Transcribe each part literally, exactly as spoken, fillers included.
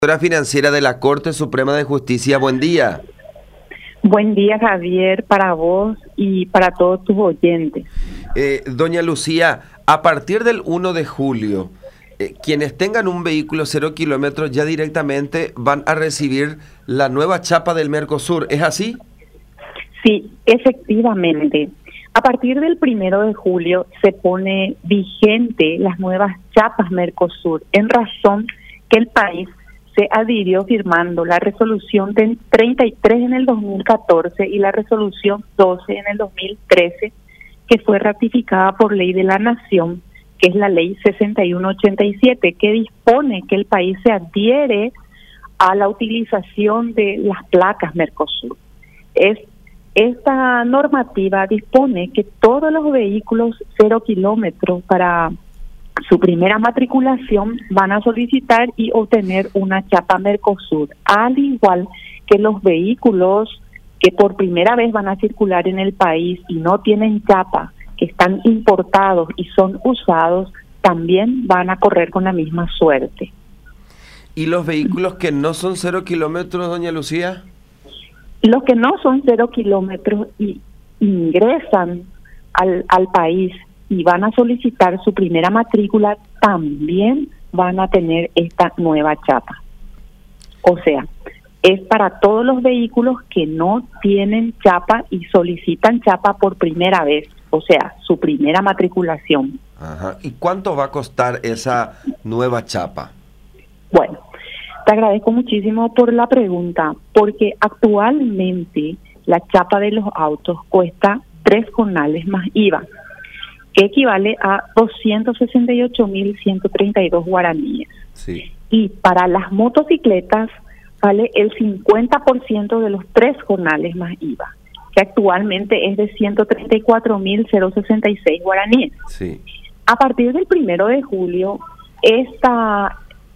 Directora financiera de la Corte Suprema de Justicia, buen día. Buen día, Javier, para vos y para todos tus oyentes. Eh, doña Lucía, a partir del uno de julio, eh, quienes tengan un vehículo cero kilómetros ya directamente van a recibir la nueva chapa del Mercosur, ¿es así? Sí, efectivamente. A partir del primero de julio se pone vigente las nuevas chapas Mercosur en razón que el país se adhirió firmando la resolución de treinta y tres en el dos mil catorce y la resolución doce en el dos mil trece, que fue ratificada por ley de la Nación, que es la ley sesenta y uno ochenta y siete, que dispone que el país se adhiere a la utilización de las placas Mercosur. Es, esta normativa dispone que todos los vehículos cero kilómetros para su primera matriculación van a solicitar y obtener una chapa Mercosur, al igual que los vehículos que por primera vez van a circular en el país y no tienen chapa, que están importados y son usados, también van a correr con la misma suerte. ¿Y los vehículos que no son cero kilómetros, doña Lucía? Los que no son cero kilómetros y ingresan al, al país y van a solicitar su primera matrícula, también van a tener esta nueva chapa. O sea, es para todos los vehículos que no tienen chapa y solicitan chapa por primera vez, o sea, su primera matriculación. Ajá. ¿Y cuánto va a costar esa nueva chapa? Bueno, te agradezco muchísimo por la pregunta, porque actualmente la chapa de los autos cuesta tres conales más I V A, que equivale a doscientos sesenta y ocho mil ciento treinta y dos guaraníes. Sí. Y para las motocicletas vale el cincuenta por ciento de los tres jornales más I V A, que actualmente es de ciento treinta y cuatro mil sesenta y seis guaraníes. Sí. A partir del primero de julio, esta,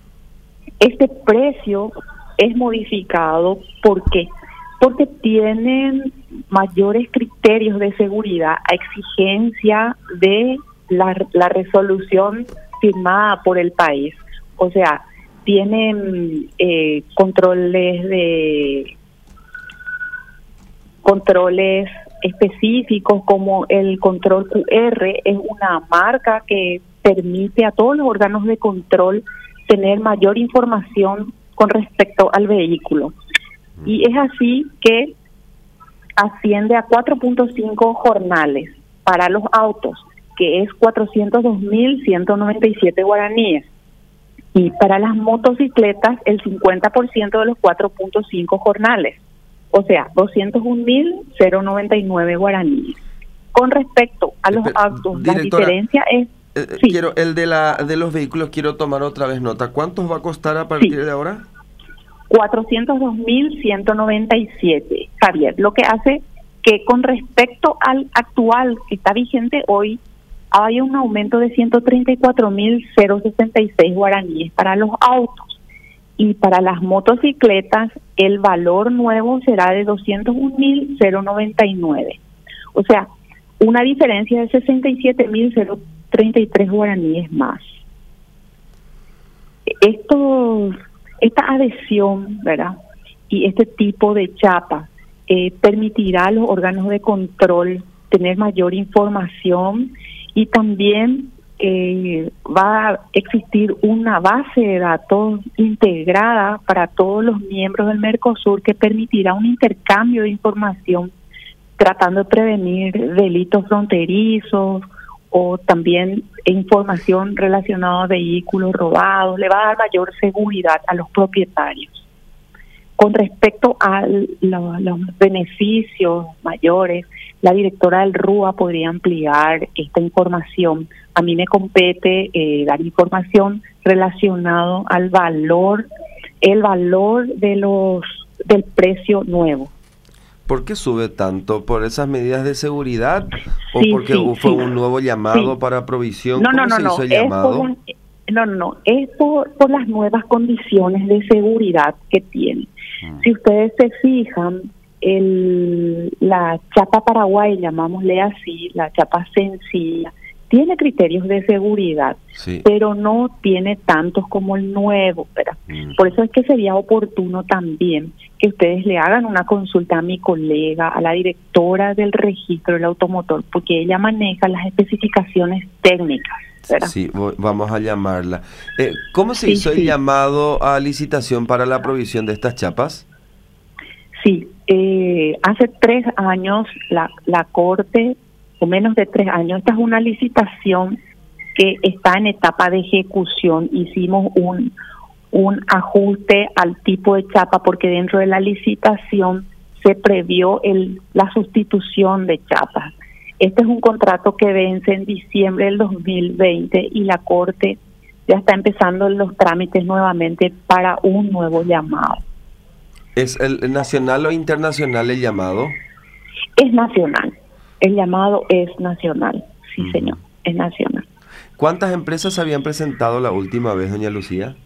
este precio es modificado. ¿Por qué? Porque tienen mayores criterios de seguridad a exigencia de la, la resolución firmada por el país. O sea, tienen eh, controles de controles específicos, como el control Q R, es una marca que permite a todos los órganos de control tener mayor información con respecto al vehículo. Y es así que asciende a cuatro punto cinco jornales para los autos, que es cuatrocientos dos mil ciento noventa y siete guaraníes. Y para las motocicletas, el cincuenta por ciento de los cuatro punto cinco jornales, o sea, doscientos un mil noventa y nueve guaraníes. Con respecto a los Pero, autos, directora, la diferencia es... Eh, sí. Quiero, el de la de los vehículos, quiero tomar otra vez nota. ¿Cuántos va a costar a partir Sí. de ahora? cuatrocientos dos mil ciento noventa y siete, Javier, lo que hace que con respecto al actual que está vigente hoy, hay un aumento de ciento treinta y cuatro mil sesenta y seis guaraníes para los autos, y para las motocicletas el valor nuevo será de doscientos un mil noventa y nueve, o sea, una diferencia de sesenta y siete mil treinta y tres guaraníes más. Estos Esta adhesión, ¿verdad?, y este tipo de chapa eh, permitirá a los órganos de control tener mayor información, y también eh, va a existir una base de datos integrada para todos los miembros del Mercosur, que permitirá un intercambio de información tratando de prevenir delitos fronterizos, o también información relacionada a vehículos robados. Le va a dar mayor seguridad a los propietarios. Con respecto a lo, los beneficios mayores, la directora del R U A podría ampliar esta información. A mí me compete eh, dar información relacionado al valor, el valor de los del precio nuevo. ¿Por qué sube tanto? ¿Por esas medidas de seguridad? ¿O Sí, porque sí, fue sí. un nuevo llamado Sí. para provisión? No, ¿Cómo no, no, se no. hizo el Es llamado? por un, no, no, no. Es por, por las nuevas condiciones de seguridad que tiene. Hmm. Si ustedes se fijan, el, la chapa Paraguay, llamámosle así, la chapa sencilla, tiene criterios de seguridad, sí, pero no tiene tantos como el nuevo, ¿verdad? Mm. Por eso es que sería oportuno también que ustedes le hagan una consulta a mi colega, a la directora del registro del automotor, porque ella maneja las especificaciones técnicas, ¿verdad? Sí, voy- vamos a llamarla. Eh, ¿Cómo se Sí, hizo el sí. llamado a licitación para la provisión de estas chapas? Sí, eh, hace tres años la, la Corte, o menos de tres años, esta es una licitación que está en etapa de ejecución. Hicimos un, un ajuste al tipo de chapa porque dentro de la licitación se previó el, la sustitución de chapas. Este es un contrato que vence en diciembre del dos mil veinte y la Corte ya está empezando los trámites nuevamente para un nuevo llamado. ¿Es el nacional o internacional el llamado? Es nacional. El llamado es nacional. Sí, Ujú. señor, es nacional. ¿Cuántas empresas habían presentado la última vez, doña Lucía?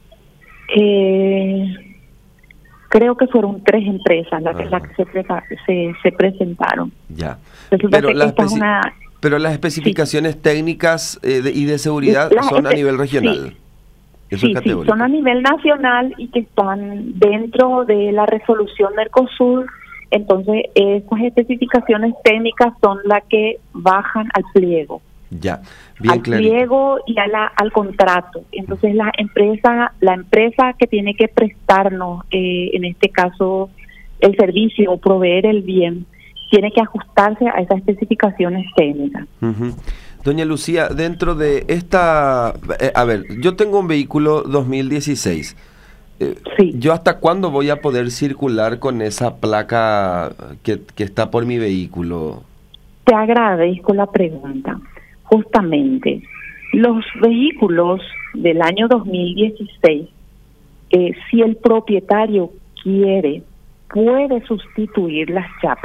Eh, creo que fueron tres empresas las que, Ajá. las que se, prepa- se, se presentaron. Ya. Resulta Pero que las, esta es especi- una... pero las especificaciones técnicas eh, de- y de seguridad Las son a espe- nivel regional. Eso Sí, es sí, categórico. son a nivel nacional y que están dentro de la resolución Mercosur. Entonces, esas especificaciones técnicas son las que bajan al pliego. Ya, bien al clarito. pliego y a la, al contrato. Entonces la empresa la empresa que tiene que prestarnos, eh, en este caso, el servicio o proveer el bien, tiene que ajustarse a esas especificaciones técnicas. Ujú. Doña Lucía, dentro de esta... eh, a ver, yo tengo un vehículo dos mil dieciséis. Eh, Sí. ¿Yo hasta cuándo voy a poder circular con esa placa que, que está por mi vehículo? Te agradezco la pregunta. Justamente, los vehículos del año dos mil dieciséis, eh, si el propietario quiere, puede sustituir las chapas,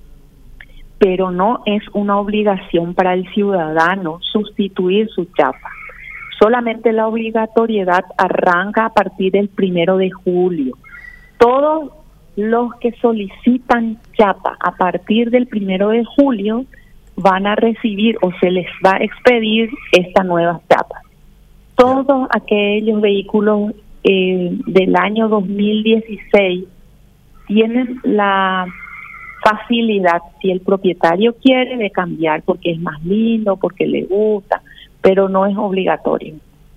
pero no es una obligación para el ciudadano sustituir su chapa. Solamente la obligatoriedad arranca a partir del primero de julio. Todos los que solicitan chapa a partir del primero de julio van a recibir o se les va a expedir esta nueva chapa. Todos aquellos vehículos eh, del año dos mil dieciséis tienen la facilidad, si el propietario quiere, de cambiar porque es más lindo, porque le gusta, pero no es obligatorio.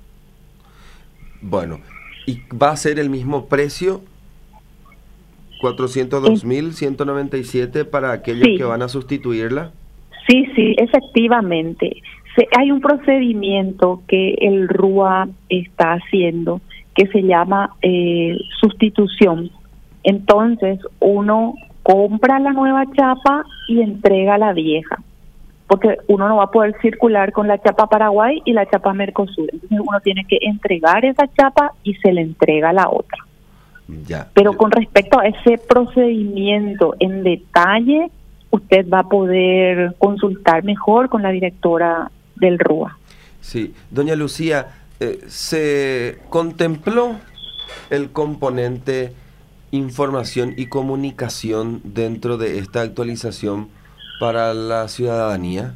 Bueno, ¿y va a ser el mismo precio? cuatrocientos dos mil ciento noventa y siete para aquellos Sí. que van a sustituirla. Sí, sí, efectivamente. Se, hay un procedimiento que el R U A está haciendo que se llama eh, sustitución. Entonces, uno compra la nueva chapa y entrega la vieja, porque uno no va a poder circular con la chapa Paraguay y la chapa Mercosur. Entonces, uno tiene que entregar esa chapa y se le entrega la otra. Ya. Pero con respecto a ese procedimiento en detalle, usted va a poder consultar mejor con la directora del R U A. Sí, doña Lucía, eh, ¿se contempló el componente información y comunicación dentro de esta actualización para la ciudadanía?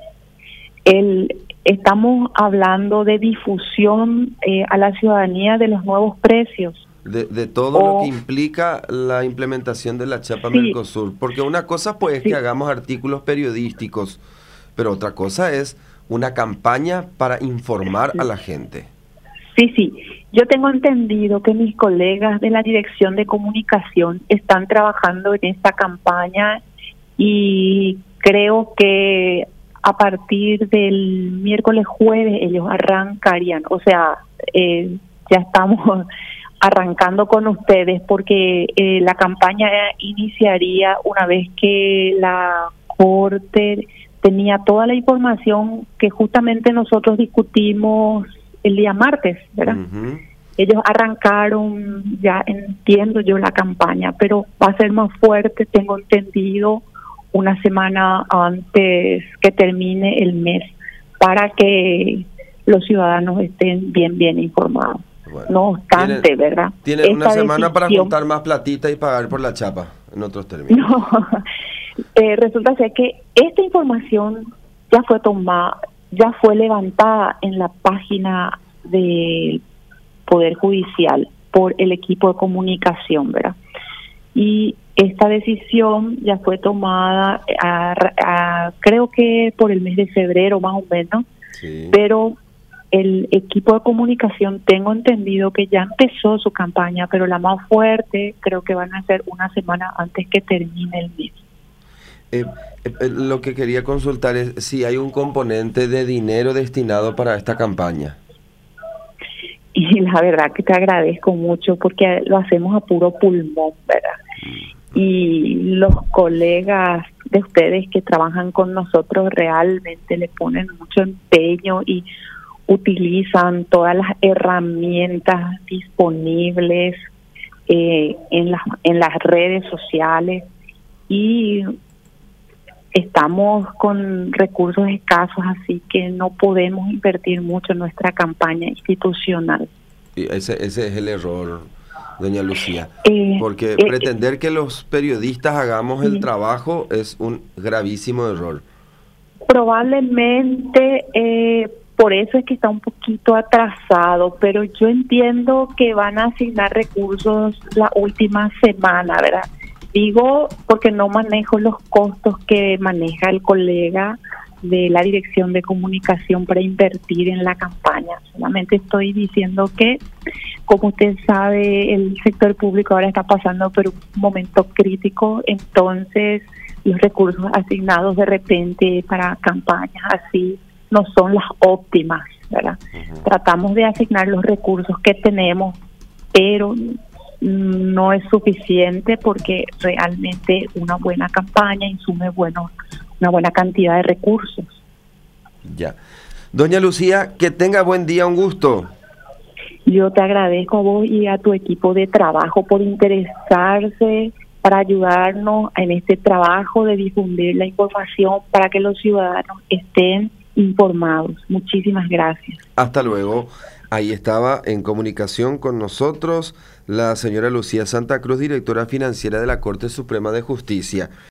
El, estamos hablando de difusión eh, a la ciudadanía de los nuevos precios. De, de todo O- lo que implica la implementación de la chapa Sí. Mercosur, porque una cosa pues es Sí. que hagamos artículos periodísticos, pero otra cosa es una campaña para informar a la gente. Sí, sí. Yo tengo entendido que mis colegas de la Dirección de Comunicación están trabajando en esta campaña y creo que a partir del miércoles jueves ellos arrancarían, o sea, eh, ya estamos arrancando con ustedes porque eh, la campaña iniciaría una vez que la Corte tenía toda la información que justamente nosotros discutimos el día martes, ¿verdad? Ujú. Ellos arrancaron, ya entiendo yo, la campaña, pero va a ser más fuerte, tengo entendido, una semana antes que termine el mes, para que los ciudadanos estén bien, bien informados. Bueno, No obstante, tienen- ¿verdad? Tienen una Esta semana para decisión- juntar más platita y pagar por la chapa, en otros términos. No, eh, resulta ser que esta información ya fue tomada, ya fue levantada en la página del Poder Judicial por el equipo de comunicación, ¿verdad? Y esta decisión ya fue tomada, a, a, creo que por el mes de febrero más o menos, sí. Pero el equipo de comunicación, tengo entendido que ya empezó su campaña, pero la más fuerte creo que van a ser una semana antes que termine el mes. Eh, eh, lo que quería consultar es si hay un componente de dinero destinado para esta campaña. Y la verdad que te agradezco mucho porque lo hacemos a puro pulmón, ¿verdad? Y los colegas de ustedes que trabajan con nosotros realmente le ponen mucho empeño y utilizan todas las herramientas disponibles eh, en las en las redes sociales, y estamos con recursos escasos, así que no podemos invertir mucho en nuestra campaña institucional. Y ese, ese es el error, doña Lucía, eh, porque eh, pretender que los periodistas hagamos el sí. trabajo es un gravísimo error. Probablemente eh, por eso es que está un poquito atrasado, pero yo entiendo que van a asignar recursos la última semana, ¿verdad? Digo porque no manejo los costos que maneja el colega de la Dirección de Comunicación para invertir en la campaña. Solamente estoy diciendo que, como usted sabe, el sector público ahora está pasando por un momento crítico, entonces los recursos asignados de repente para campañas así no son las óptimas, ¿verdad? Uh-huh. Tratamos de asignar los recursos que tenemos, pero no es suficiente porque realmente una buena campaña insume bueno, una buena cantidad de recursos. Ya. Doña Lucía, que tenga buen día, un gusto. Yo te agradezco a vos y a tu equipo de trabajo por interesarse para ayudarnos en este trabajo de difundir la información para que los ciudadanos estén informados. Muchísimas gracias. Hasta luego. Ahí estaba en comunicación con nosotros la señora Lucía Santa Cruz, directora financiera de la Corte Suprema de Justicia.